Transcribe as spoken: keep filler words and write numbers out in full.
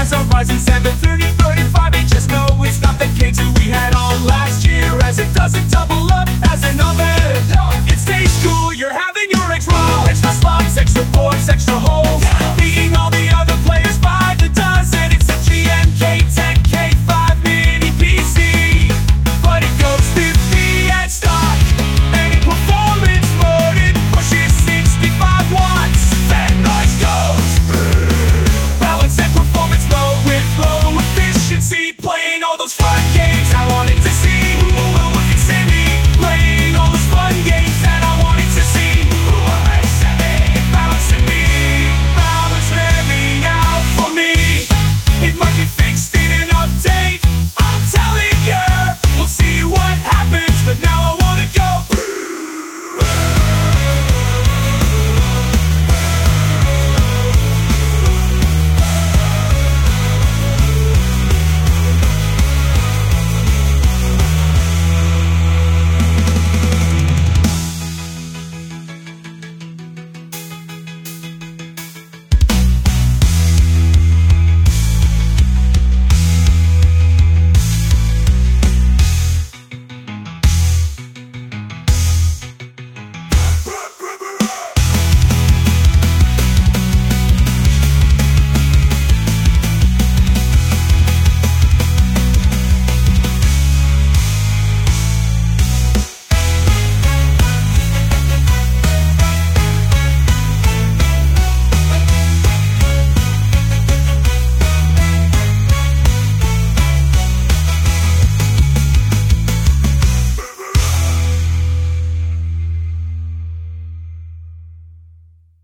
As our rising seven thirty thirty-five, they just know it's not the cakes that we had on last year, as it doesn't double up as an oven. It stays cool, you're having your eggs raw. Extra slops, extra forks, extra holes.